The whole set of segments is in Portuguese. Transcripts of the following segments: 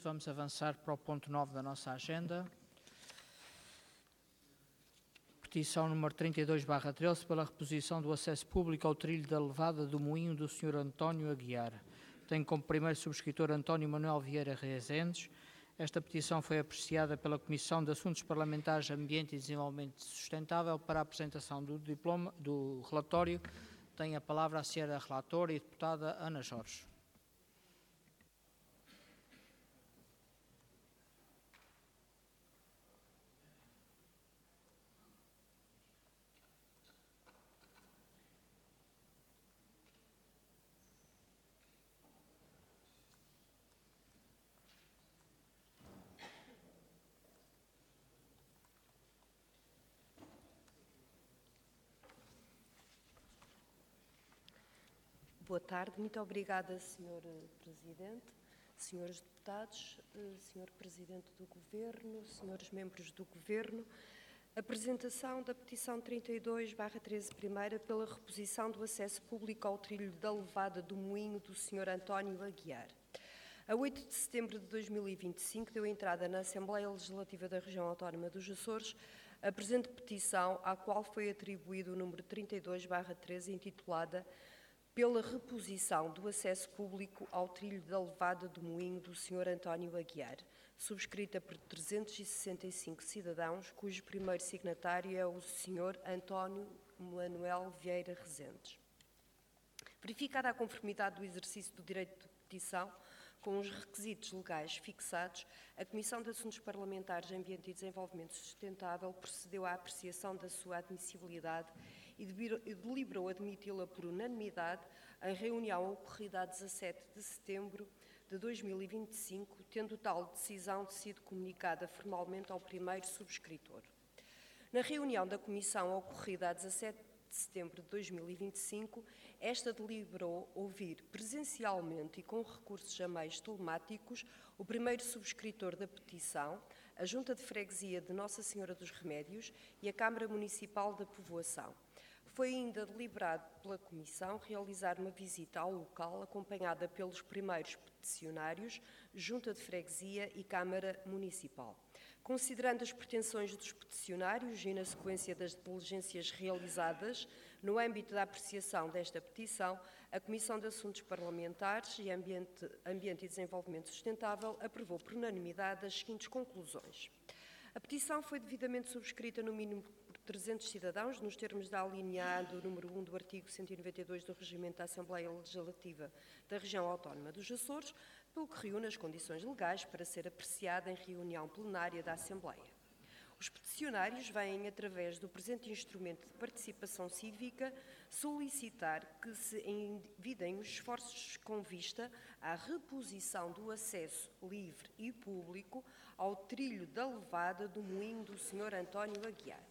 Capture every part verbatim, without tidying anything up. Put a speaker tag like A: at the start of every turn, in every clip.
A: Vamos avançar para o ponto nove da nossa agenda. Petição número trinta e dois barra treze pela reposição do acesso público ao trilho da levada do Moinho do senhor António Aguiar. Tem como primeiro subscritor António Manuel Vieira Rezendes. Esta petição foi apreciada pela Comissão de Assuntos Parlamentares, Ambiente e Desenvolvimento Sustentável para a apresentação do diploma do relatório. Tem a palavra a senhora relatora e deputada Ana Jorge.
B: Boa tarde, muito obrigada, senhor Presidente, senhores deputados, senhor Presidente do Governo, senhores membros do Governo. Apresentação da petição trinta e dois barra treze primeira pela reposição do acesso público ao trilho da levada do Moinho do senhor António Aguiar. A oito de setembro de dois mil e vinte e cinco deu entrada na Assembleia Legislativa da Região Autónoma dos Açores a presente petição, à qual foi atribuído o número trinta e dois barra treze, intitulada pela reposição do acesso público ao trilho da levada do Moinho do senhor António Aguiar, subscrita por trezentos e sessenta e cinco cidadãos, cujo primeiro signatário é o senhor António Manuel Vieira Rezendes. Verificada a conformidade do exercício do direito de petição com os requisitos legais fixados, a Comissão de Assuntos Parlamentares, Ambiente e Desenvolvimento Sustentável procedeu à apreciação da sua admissibilidade e deliberou admiti-la por unanimidade em reunião ocorrida a dezassete de setembro de dois mil e vinte e cinco, tendo tal decisão sido comunicada formalmente ao primeiro subscritor. Na reunião da Comissão ocorrida a dezassete de setembro de dois mil e vinte e cinco, esta deliberou ouvir presencialmente e com recursos a meios telemáticos o primeiro subscritor da petição, a Junta de Freguesia de Nossa Senhora dos Remédios e a Câmara Municipal da Povoação. Foi ainda deliberado pela Comissão realizar uma visita ao local acompanhada pelos primeiros peticionários, Junta de Freguesia e Câmara Municipal. Considerando as pretensões dos peticionários e na sequência das diligências realizadas no âmbito da apreciação desta petição, a Comissão de Assuntos Parlamentares e Ambiente, Ambiente e Desenvolvimento Sustentável aprovou por unanimidade as seguintes conclusões. A petição foi devidamente subscrita no mínimo por trezentos cidadãos, nos termos da alínea A do número um do artigo cento e noventa e dois do Regimento da Assembleia Legislativa da Região Autónoma dos Açores, pelo que reúne as condições legais para ser apreciada em reunião plenária da Assembleia. Os peticionários vêm, através do presente instrumento de participação cívica, solicitar que se envidem os esforços com vista à reposição do acesso livre e público ao trilho da levada do Moinho do senhor António Aguiar.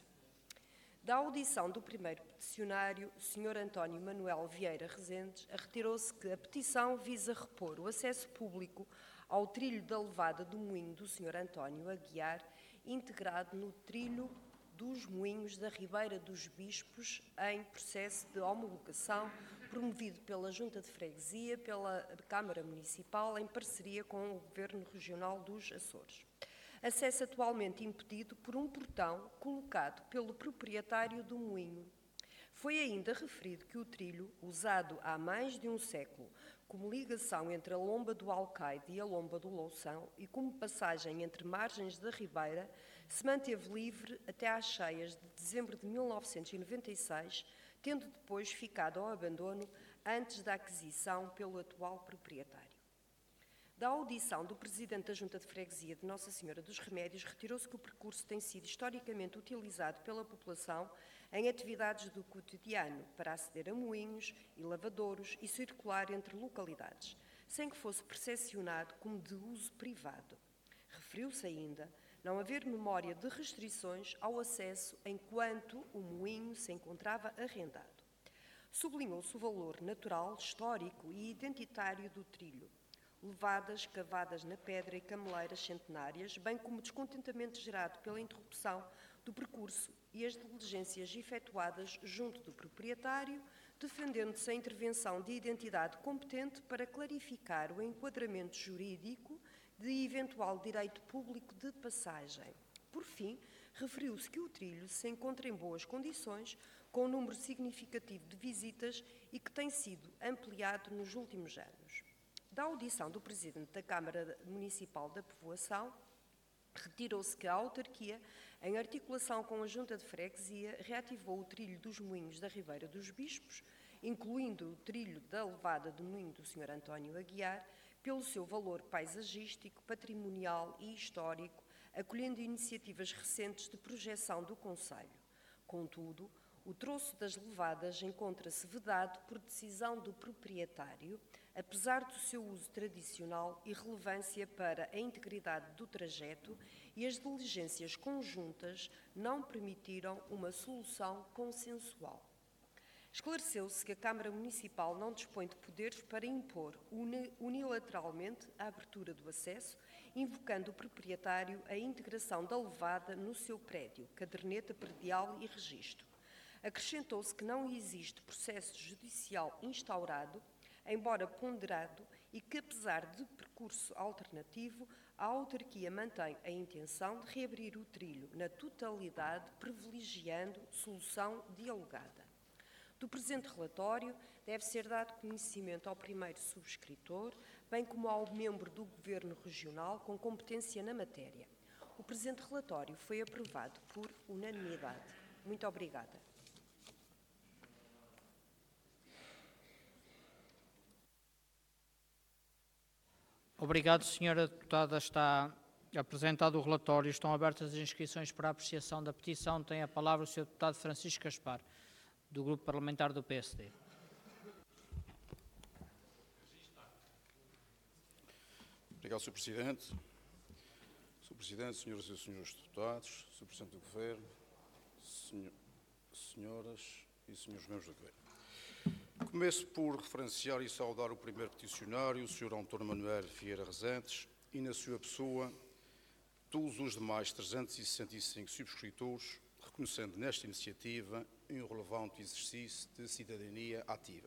B: Da audição do primeiro peticionário, senhor António Manuel Vieira Rezendes, retirou-se que a petição visa repor o acesso público ao trilho da levada do Moinho do senhor António Aguiar, integrado no trilho dos Moinhos da Ribeira dos Bispos, em processo de homologação, promovido pela Junta de Freguesia, pela Câmara Municipal, em parceria com o Governo Regional dos Açores. Acesso atualmente impedido por um portão colocado pelo proprietário do moinho. Foi ainda referido que o trilho, usado há mais de um século como ligação entre a Lomba do Alcaide e a Lomba do Loução e como passagem entre margens da Ribeira, se manteve livre até às cheias de dezembro de mil novecentos e noventa e seis, tendo depois ficado ao abandono antes da aquisição pelo atual proprietário. Da audição do Presidente da Junta de Freguesia de Nossa Senhora dos Remédios, retirou-se que o percurso tem sido historicamente utilizado pela população em atividades do cotidiano para aceder a moinhos e lavadouros e circular entre localidades, sem que fosse percepcionado como de uso privado. Referiu-se ainda não haver memória de restrições ao acesso enquanto o moinho se encontrava arrendado. Sublinhou-se o valor natural, histórico e identitário do trilho, levadas cavadas na pedra e cameleiras centenárias, bem como o descontentamento gerado pela interrupção do percurso e as diligências efetuadas junto do proprietário, defendendo-se a intervenção de identidade competente para clarificar o enquadramento jurídico de eventual direito público de passagem. Por fim, referiu-se que o trilho se encontra em boas condições, com um número significativo de visitas e que tem sido ampliado nos últimos anos. Da audição do Presidente da Câmara Municipal da Povoação, retirou-se que a autarquia, em articulação com a Junta de Freguesia, reativou o trilho dos Moinhos da Ribeira dos Bispos, incluindo o trilho da Levada do Moinho do senhor António Aguiar, pelo seu valor paisagístico, patrimonial e histórico, acolhendo iniciativas recentes de projeção do concelho. Contudo, o troço das levadas encontra-se vedado por decisão do proprietário, apesar do seu uso tradicional e relevância para a integridade do trajeto, e as diligências conjuntas não permitiram uma solução consensual. Esclareceu-se que a Câmara Municipal não dispõe de poderes para impor unilateralmente a abertura do acesso, invocando o proprietário a integração da levada no seu prédio, caderneta predial e registro. Acrescentou-se que não existe processo judicial instaurado, embora ponderado, e que, apesar de percurso alternativo, a autarquia mantém a intenção de reabrir o trilho na totalidade, privilegiando solução dialogada. Do presente relatório, deve ser dado conhecimento ao primeiro subscritor, bem como ao membro do Governo Regional com competência na matéria. O presente relatório foi aprovado por unanimidade. Muito obrigada.
A: Obrigado, senhora Deputada. Está apresentado o relatório. Estão abertas as inscrições para a apreciação da petição. Tem a palavra o senhor Deputado Francisco Gaspar, do Grupo Parlamentar do P S D.
C: Obrigado, senhor Presidente. senhor Presidente, senhoras e senhores deputados, senhor Presidente do Governo, senhor, senhoras e senhores membros do Governo. Começo por referenciar e saudar o primeiro peticionário, o senhor António Manuel Vieira Rezende, e na sua pessoa todos os demais trezentos e sessenta e cinco subscritores, reconhecendo nesta iniciativa um relevante exercício de cidadania ativa.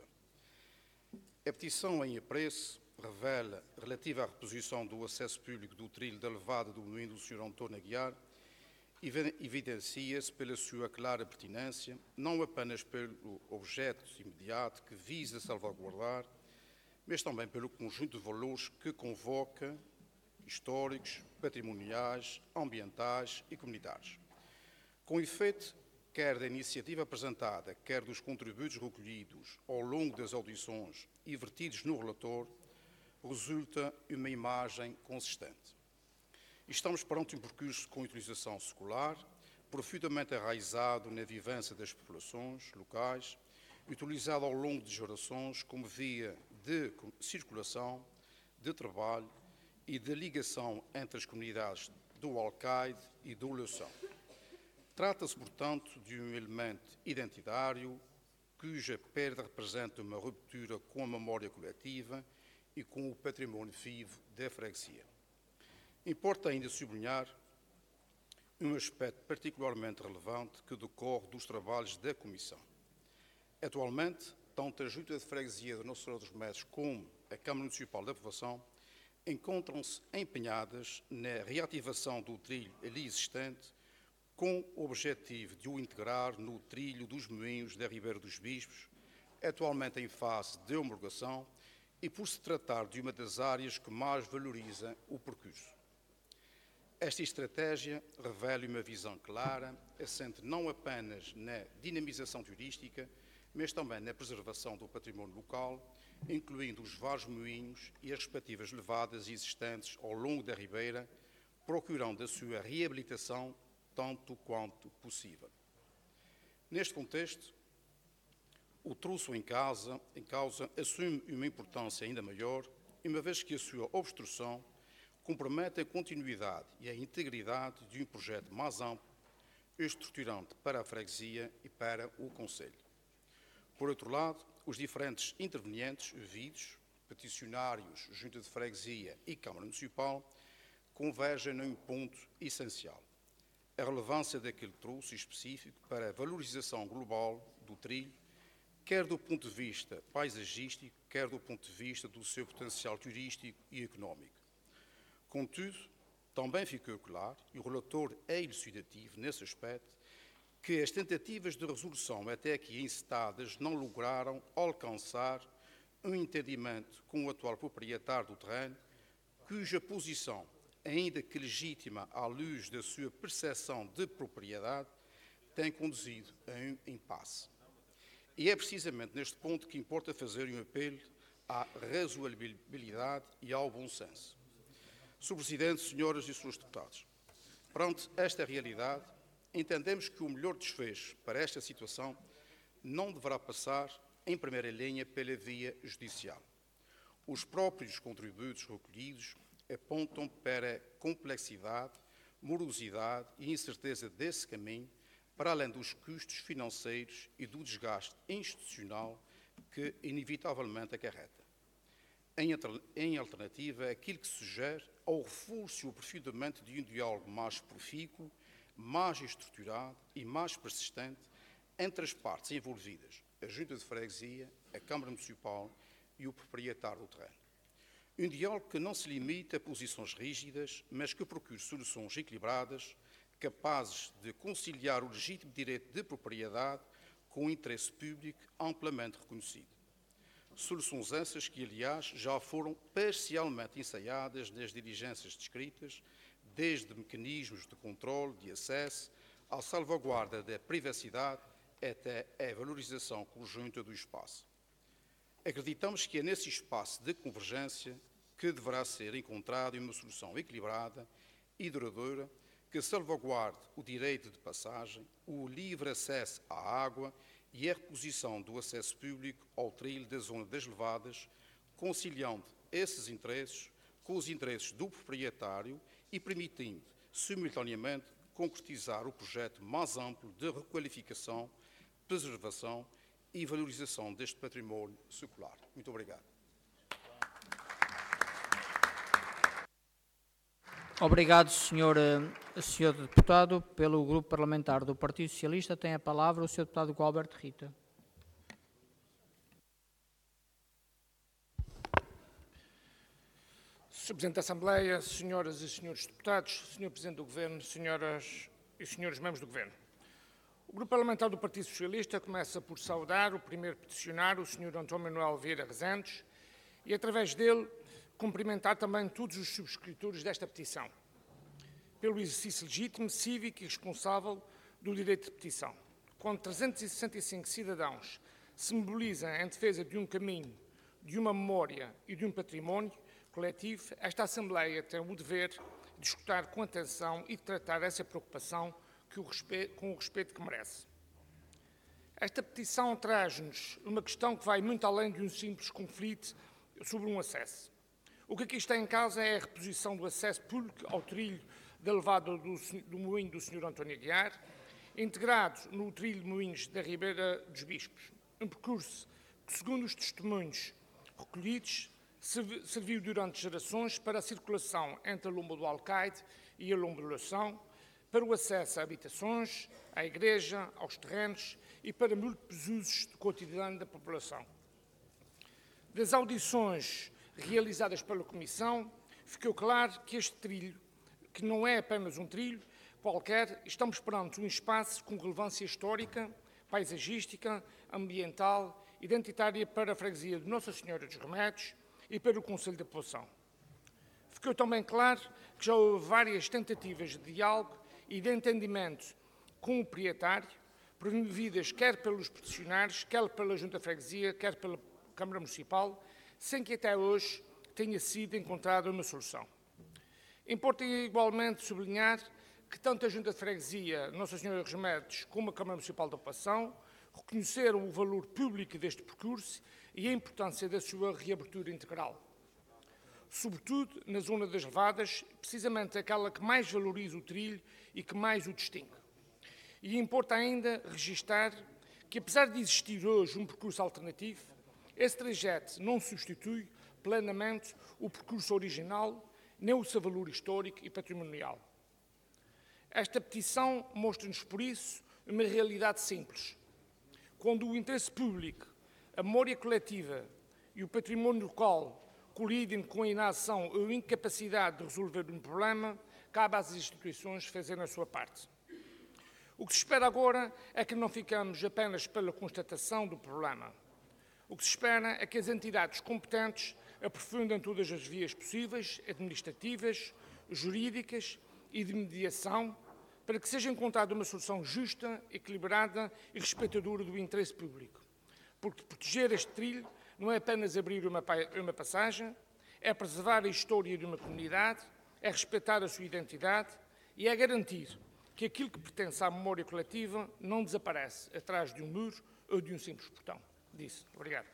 C: A petição em apreço revela, relativa à reposição do acesso público do trilho da levada do Moinho do senhor António Aguiar, evidencia-se pela sua clara pertinência, não apenas pelo objeto imediato que visa salvaguardar, mas também pelo conjunto de valores que convoca, históricos, patrimoniais, ambientais e comunitários. Com efeito, quer da iniciativa apresentada, quer dos contributos recolhidos ao longo das audições e vertidos no relatório, resulta uma imagem consistente. Estamos perante um percurso com utilização secular, profundamente enraizado na vivência das populações locais, utilizado ao longo de gerações como via de circulação, de trabalho e de ligação entre as comunidades do Alcaide e do Louçã. Trata-se, portanto, de um elemento identitário cuja perda representa uma ruptura com a memória coletiva e com o património vivo da freguesia. Importa ainda sublinhar um aspecto particularmente relevante que decorre dos trabalhos da Comissão. Atualmente, tanto a Junta de Freguesia de Nossa Senhora dos Remédios como a Câmara Municipal da Povoação encontram-se empenhadas na reativação do trilho ali existente, com o objetivo de o integrar no trilho dos Moinhos da Ribeira dos Bispos, atualmente em fase de homologação, e por se tratar de uma das áreas que mais valoriza o percurso. Esta estratégia revela uma visão clara, assente não apenas na dinamização turística, mas também na preservação do património local, incluindo os vários moinhos e as respectivas levadas existentes ao longo da Ribeira, procurando a sua reabilitação tanto quanto possível. Neste contexto, o troço em causa, em causa assume uma importância ainda maior, uma vez que a sua obstrução compromete a continuidade e a integridade de um projeto mais amplo, estruturante para a freguesia e para o concelho. Por outro lado, os diferentes intervenientes, ouvidos, peticionários, Junta de Freguesia e Câmara Municipal, convergem num ponto essencial: a relevância daquele troço específico para a valorização global do trilho, quer do ponto de vista paisagístico, quer do ponto de vista do seu potencial turístico e económico. Contudo, também ficou claro, e o relator é elucidativo nesse aspecto, que as tentativas de resolução até aqui encetadas não lograram alcançar um entendimento com o atual proprietário do terreno, cuja posição, ainda que legítima à luz da sua percepção de propriedade, tem conduzido a um impasse. E é precisamente neste ponto que importa fazer um apelo à razoabilidade e ao bom senso. senhor Presidente, senhoras e senhores deputados, perante esta realidade, entendemos que o melhor desfecho para esta situação não deverá passar, em primeira linha, pela via judicial. Os próprios contributos recolhidos apontam para a complexidade, morosidade e incerteza desse caminho, para além dos custos financeiros e do desgaste institucional que inevitavelmente acarreta. Em alternativa, aquilo que sugere é o reforço e o aprofundamento de um diálogo mais profícuo, mais estruturado e mais persistente entre as partes envolvidas, a Junta de Freguesia, a Câmara Municipal e o proprietário do terreno. Um diálogo que não se limita a posições rígidas, mas que procure soluções equilibradas, capazes de conciliar o legítimo direito de propriedade com o interesse público amplamente reconhecido. Soluções essas que, aliás, já foram parcialmente ensaiadas nas diligências descritas, desde mecanismos de controle, de acesso, à salvaguarda da privacidade até à valorização conjunta do espaço. Acreditamos que é nesse espaço de convergência que deverá ser encontrada uma solução equilibrada e duradoura que salvaguarde o direito de passagem, o livre acesso à água e a reposição do acesso público ao trilho da zona das levadas, conciliando esses interesses com os interesses do proprietário e permitindo, simultaneamente, concretizar o projeto mais amplo de requalificação, preservação e valorização deste património secular. Muito obrigado.
A: Obrigado, senhor, senhor Deputado. Pelo Grupo Parlamentar do Partido Socialista tem a palavra o senhor Deputado Gualberto Rita.
D: senhor Presidente da Assembleia, senhoras e senhores deputados, senhor Presidente do Governo, senhoras e senhores membros do Governo. O Grupo Parlamentar do Partido Socialista começa por saudar o primeiro peticionário, o senhor António Manuel Vieira Rezendes, e, através dele, cumprimentar também todos os subscritores desta petição, pelo exercício legítimo, cívico e responsável do direito de petição. Quando trezentos e sessenta e cinco cidadãos se mobilizam em defesa de um caminho, de uma memória e de um património coletivo, esta Assembleia tem o dever de escutar com atenção e de tratar essa preocupação que o respeito, com o respeito que merece. Esta petição traz-nos uma questão que vai muito além de um simples conflito sobre um acesso. O que aqui está em causa é a reposição do acesso público ao trilho da levada do, do moinho do senhor António Aguiar, integrado no trilho de moinhos da Ribeira dos Bispos. Um percurso que, segundo os testemunhos recolhidos, serviu durante gerações para a circulação entre a Lomba do Alcaide e a Lomba do Lação, para o acesso a habitações, à igreja, aos terrenos e para múltiplos usos do cotidiano da população. Das audições realizadas pela Comissão, ficou claro que este trilho, que não é apenas um trilho qualquer, estamos perante um espaço com relevância histórica, paisagística, ambiental, identitária para a freguesia de Nossa Senhora dos Remédios e para o Conselho da Poção. Ficou também claro que já houve várias tentativas de diálogo e de entendimento com o proprietário, promovidas quer pelos peticionários, quer pela Junta de Freguesia, quer pela Câmara Municipal, sem que até hoje tenha sido encontrada uma solução. Importa igualmente sublinhar que tanto a Junta de Freguesia, Nossa Senhora dos Remédios, como a Câmara Municipal da Poção reconheceram o valor público deste percurso e a importância da sua reabertura integral. Sobretudo na zona das levadas, precisamente aquela que mais valoriza o trilho e que mais o distingue. E importa ainda registar que, apesar de existir hoje um percurso alternativo, esse trajeto não substitui plenamente o percurso original, nem o seu valor histórico e patrimonial. Esta petição mostra-nos, por isso, uma realidade simples. Quando o interesse público, a memória coletiva e o património local colidem com a inação ou incapacidade de resolver um problema, cabe às instituições fazerem a sua parte. O que se espera agora é que não ficamos apenas pela constatação do problema. O que se espera é que as entidades competentes aprofundem todas as vias possíveis, administrativas, jurídicas e de mediação, para que seja encontrada uma solução justa, equilibrada e respeitadora do interesse público. Porque proteger este trilho não é apenas abrir uma, uma passagem, é preservar a história de uma comunidade, é respeitar a sua identidade e é garantir que aquilo que pertence à memória coletiva não desaparece atrás de um muro ou de um simples portão. Disse. Obrigado.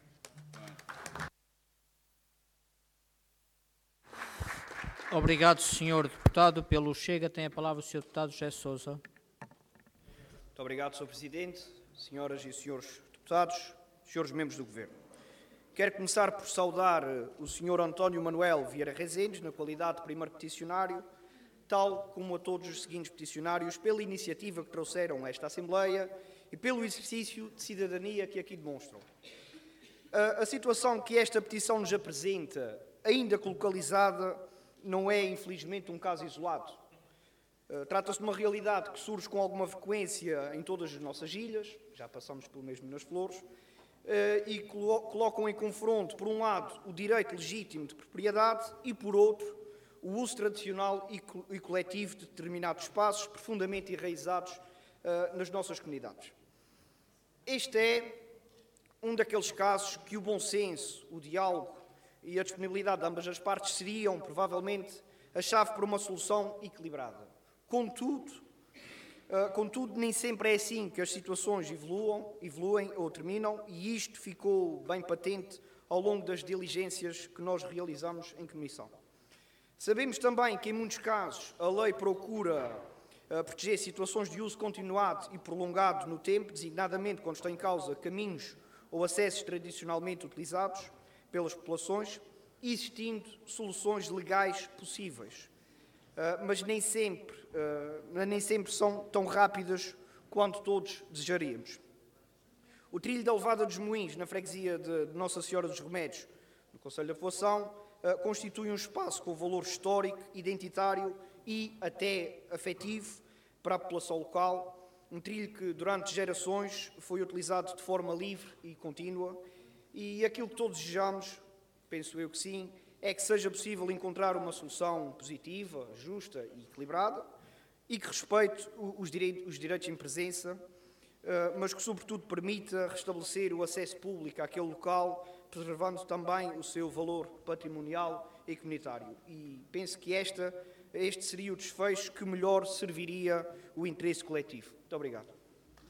A: Obrigado, senhor Deputado. Pelo Chega, tem a palavra o senhor Deputado José Sousa.
E: Muito obrigado, senhor Presidente, senhoras e senhores deputados, senhores membros do Governo. Quero começar por saudar o senhor António Manuel Vieira Rezendes, na qualidade de primeiro peticionário, tal como a todos os seguintes peticionários, pela iniciativa que trouxeram a esta Assembleia e pelo exercício de cidadania que aqui demonstram. A, a situação que esta petição nos apresenta, ainda localizada, não é, infelizmente, um caso isolado. Uh, Trata-se de uma realidade que surge com alguma frequência em todas as nossas ilhas, já passamos pelo mesmo nas Flores, uh, e colo colocam em confronto, por um lado, o direito legítimo de propriedade e, por outro, o uso tradicional e, co e coletivo de determinados espaços profundamente enraizados uh, nas nossas comunidades. Este é um daqueles casos que o bom senso, o diálogo e a disponibilidade de ambas as partes seriam, provavelmente, a chave para uma solução equilibrada. Contudo, uh, contudo, nem sempre é assim que as situações evoluam, evoluem ou terminam, e isto ficou bem patente ao longo das diligências que nós realizamos em comissão. Sabemos também que, em muitos casos, a lei procura uh, proteger situações de uso continuado e prolongado no tempo, designadamente quando estão em causa caminhos ou acessos tradicionalmente utilizados pelas populações, existindo soluções legais possíveis, uh, mas nem sempre, uh, nem sempre são tão rápidas quanto todos desejaríamos. O trilho da Levada dos Moinhos, na freguesia de, de Nossa Senhora dos Remédios, no concelho da Poação, uh, constitui um espaço com valor histórico, identitário e até afetivo para a população local, um trilho que durante gerações foi utilizado de forma livre e contínua. E aquilo que todos desejamos, penso eu que sim, é que seja possível encontrar uma solução positiva, justa e equilibrada e que respeite os direitos, os direitos em presença, mas que, sobretudo, permita restabelecer o acesso público àquele local, preservando também o seu valor patrimonial e comunitário. E penso que esta, este seria o desfecho que melhor serviria o interesse coletivo. Muito obrigado.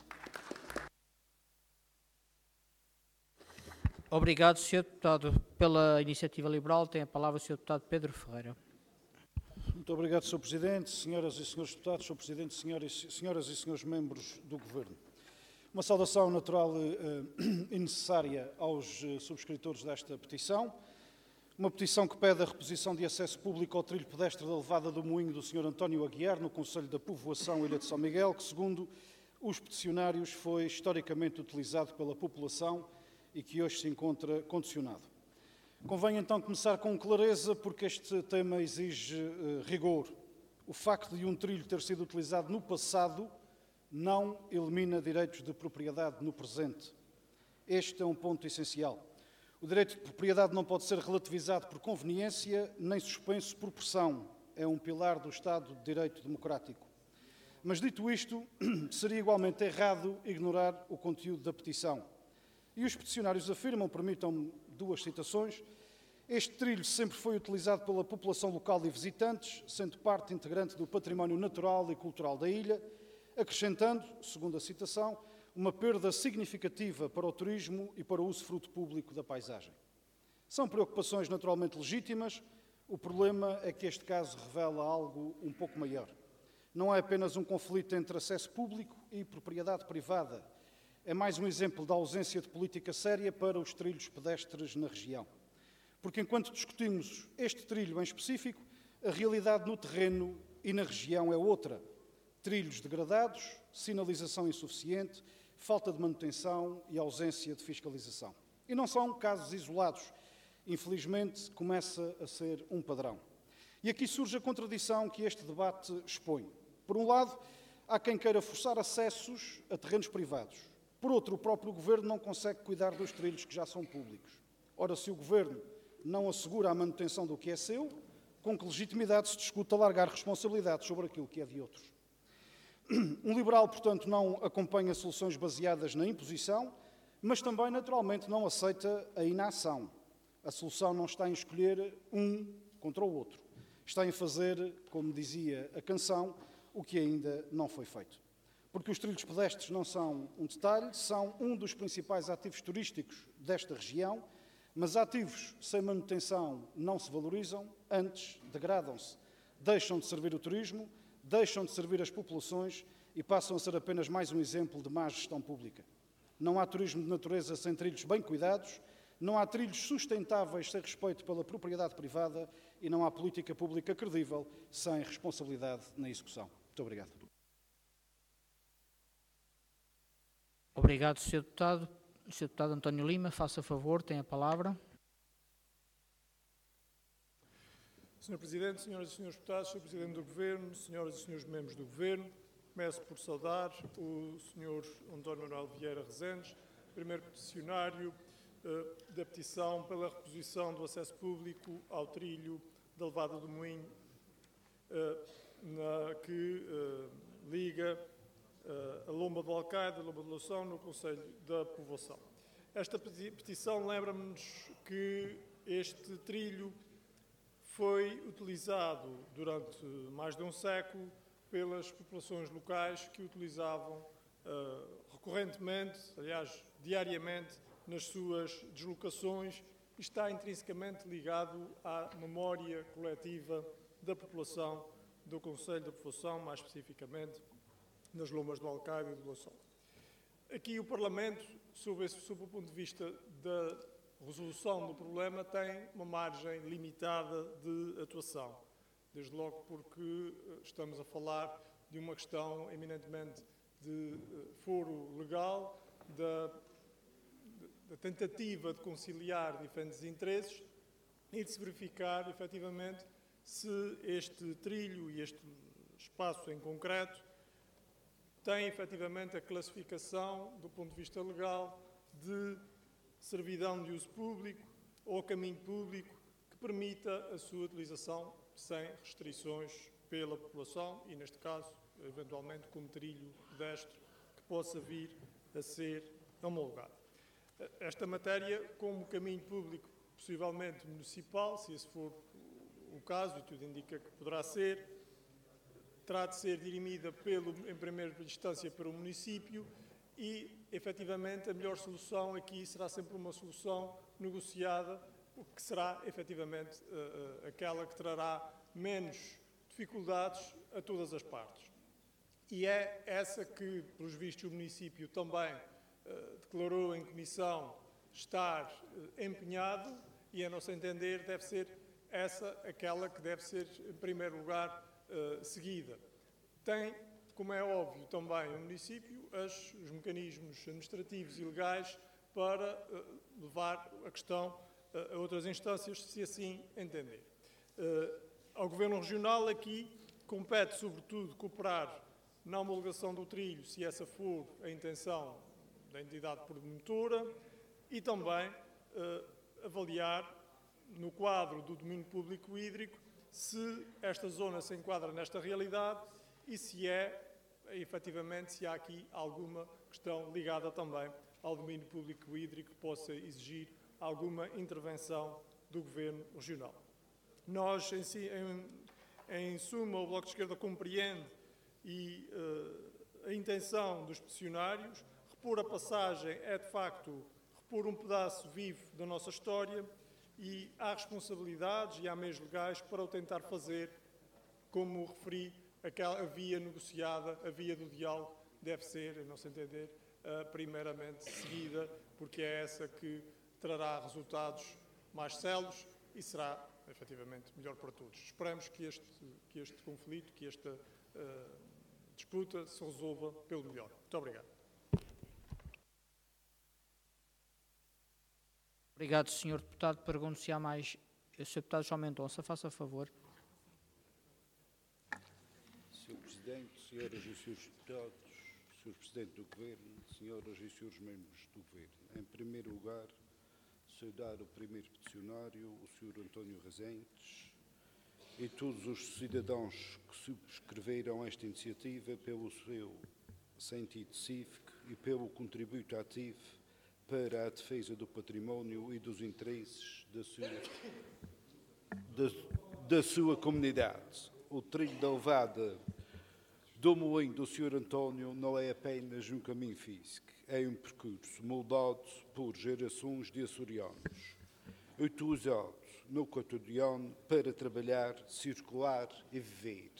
A: Obrigado, senhor Deputado. Pela Iniciativa Liberal, tem a palavra o senhor Deputado Pedro Ferreira.
F: Muito obrigado, senhor Presidente, senhoras e senhores deputados, senhor Presidente, senhoras, senhoras e senhores membros do Governo. Uma saudação natural e necessária aos subscritores desta petição. Uma petição que pede a reposição de acesso público ao trilho pedestre da Levada do Moinho do senhor António Aguiar, no concelho da Povoação, Ilha de São Miguel, que, segundo os peticionários, foi historicamente utilizado pela população e que hoje se encontra condicionado. Convém então começar com clareza, porque este tema exige uh, rigor. O facto de um trilho ter sido utilizado no passado não elimina direitos de propriedade no presente. Este é um ponto essencial. O direito de propriedade não pode ser relativizado por conveniência, nem suspenso por pressão. É um pilar do Estado de Direito Democrático. Mas, dito isto, seria igualmente errado ignorar o conteúdo da petição. E os peticionários afirmam, permitam-me duas citações, este trilho sempre foi utilizado pela população local e visitantes, sendo parte integrante do património natural e cultural da ilha, acrescentando, segundo a citação, uma perda significativa para o turismo e para o usufruto público da paisagem. São preocupações naturalmente legítimas, o problema é que este caso revela algo um pouco maior. Não é apenas um conflito entre acesso público e propriedade privada, é mais um exemplo da ausência de política séria para os trilhos pedestres na região. Porque enquanto discutimos este trilho em específico, a realidade no terreno e na região é outra. Trilhos degradados, sinalização insuficiente, falta de manutenção e ausência de fiscalização. E não são casos isolados. infelizmente, começa a ser um padrão. E aqui surge a contradição que este debate expõe. Por um lado, há quem queira forçar acessos a terrenos privados. Por outro, o próprio Governo não consegue cuidar dos trilhos que já são públicos. Ora, se o Governo não assegura a manutenção do que é seu, com que legitimidade se discute alargar responsabilidades sobre aquilo que é de outros? Um liberal, portanto, não acompanha soluções baseadas na imposição, mas também, naturalmente, não aceita a inação. A solução não está em escolher um contra o outro. Está em fazer, como dizia a canção, o que ainda não foi feito. Porque os trilhos pedestres não são um detalhe, são um dos principais ativos turísticos desta região, mas ativos sem manutenção não se valorizam, antes degradam-se. Deixam de servir o turismo, deixam de servir as populações e passam a ser apenas mais um exemplo de má gestão pública. Não há turismo de natureza sem trilhos bem cuidados, não há trilhos sustentáveis sem respeito pela propriedade privada e não há política pública credível sem responsabilidade na execução. Muito obrigado.
A: Obrigado, senhor Deputado. senhor Deputado António Lima, faça favor, tem a palavra.
G: senhor Presidente, senhoras e senhores deputados, senhor Presidente do Governo, senhoras e senhores membros do Governo, começo por saudar o senhor António Manuel Vieira Resendes, primeiro peticionário uh, da petição pela reposição do acesso público ao trilho da Levada do Moinho, uh, na, que uh, liga uh, a Lomba do Alcaide, a Lomba de Loção, no Conselho da Povoação. Esta petição lembra-nos que este trilho foi utilizado durante mais de um século pelas populações locais que o utilizavam uh, recorrentemente, aliás, diariamente, nas suas deslocações e está intrinsecamente ligado à memória coletiva da população do Conselho da Povoação, mais especificamente nas Lomas do Alcaide e do Loção. Aqui o Parlamento, sob, esse, sob o ponto de vista da resolução do problema, tem uma margem limitada de atuação. Desde logo porque estamos a falar de uma questão eminentemente de foro legal, da, da tentativa de conciliar diferentes interesses e de se verificar, efetivamente, se este trilho e este espaço em concreto tem, efetivamente, a classificação, do ponto de vista legal, de servidão de uso público ou caminho público que permita a sua utilização sem restrições pela população e, neste caso, eventualmente como trilho pedestre que possa vir a ser homologado. Esta matéria, como caminho público possivelmente municipal, se esse for o caso, e tudo indica que poderá ser, terá de ser dirimida pelo, em primeira instância para o município e, efetivamente, a melhor solução aqui será sempre uma solução negociada, que será, efetivamente, uh, uh, aquela que trará menos dificuldades a todas as partes. E é essa que, pelos vistos, o município também uh, declarou em comissão estar uh, empenhado e, a nosso entender, deve ser essa aquela que deve ser, em primeiro lugar, uh, seguida. Tem, como é óbvio, também o município as, os mecanismos administrativos e legais para uh, levar a questão uh, a outras instâncias, se assim entender. Uh, ao Governo Regional, aqui, compete, sobretudo, cooperar na homologação do trilho, se essa for a intenção da entidade promotora, e também uh, avaliar, no quadro do domínio público hídrico, se esta zona se enquadra nesta realidade e se é, efetivamente, se há aqui alguma questão ligada também ao domínio público hídrico que possa exigir alguma intervenção do Governo Regional. Nós, em, si, em, em suma, o Bloco de Esquerda compreende e uh, a intenção dos peticionários. Repor a passagem é, de facto, repor um pedaço vivo da nossa história e há responsabilidades e há meios legais para o tentar fazer, como referi, aquela, a via negociada, a via do diálogo deve ser, a nosso entender, uh, primeiramente seguida, porque é essa que trará resultados mais céleres e será, efetivamente, melhor para todos. Esperamos que este, que este conflito, que esta uh, disputa se resolva pelo melhor. Muito obrigado.
A: Obrigado, senhor Deputado. Pergunto se há mais... senhor Deputado João Mendonça, faça favor.
H: senhor Presidente, senhoras e senhores Deputados, senhor Presidente do Governo, senhoras e senhores membros do Governo. Em primeiro lugar, saudar o primeiro peticionário, o senhor António Rezendes, e todos os cidadãos que subscreveram esta iniciativa pelo seu sentido cívico e pelo contributo ativo para a defesa do património e dos interesses da sua, da, da sua comunidade. O trilho da levada do moinho do senhor António não é apenas um caminho físico, é um percurso moldado por gerações de açorianos, utilizado no cotidiano para trabalhar, circular e viver.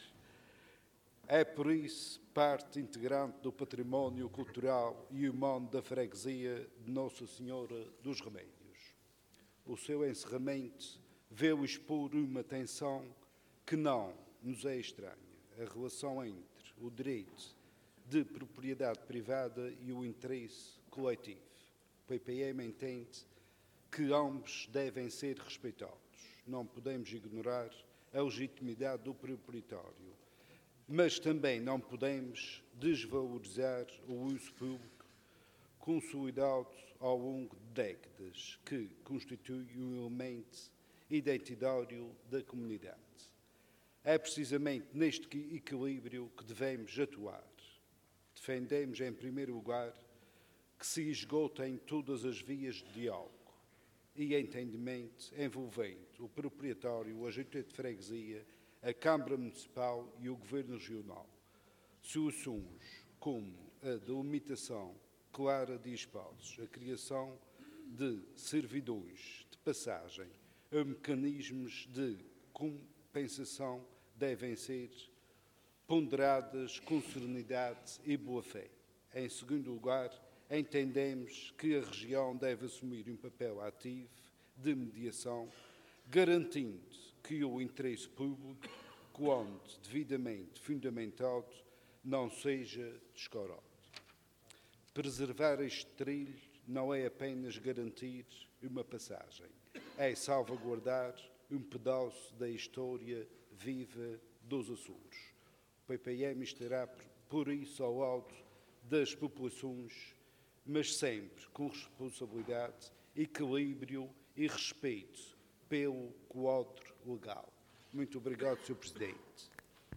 H: É, por isso, parte integrante do património cultural e humano da freguesia de Nossa Senhora dos Remédios. O seu encerramento veio expor uma tensão que não nos é estranha, a relação entre o direito de propriedade privada e o interesse coletivo. O P P M entende que ambos devem ser respeitados. Não podemos ignorar a legitimidade do proprietário, mas também não podemos desvalorizar o uso público consolidado ao longo de décadas, que constitui um elemento identitário da comunidade. É precisamente neste equilíbrio que devemos atuar. Defendemos, em primeiro lugar, que se esgotem todas as vias de diálogo e entendimento envolvendo o proprietário, a junta de freguesia, a Câmara Municipal e o Governo Regional. Soluções como a delimitação clara de espaços, a criação de servidões de passagem, a mecanismos de compensação devem ser ponderadas com serenidade e boa-fé. Em segundo lugar, entendemos que a região deve assumir um papel ativo de mediação, garantindo que o interesse público, quando devidamente fundamentado, não seja descurado. Preservar este trilho não é apenas garantir uma passagem, é salvaguardar um pedaço da história viva dos Açores. O P P M estará, por isso, ao lado das populações, mas sempre com responsabilidade, equilíbrio e respeito pelo quadro legal. Muito obrigado, senhor Presidente.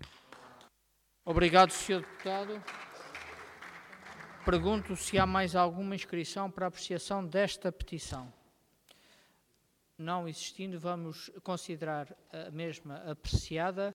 A: Obrigado, senhor Deputado. Pergunto se há mais alguma inscrição para a apreciação desta petição. Não existindo, vamos considerar a mesma apreciada.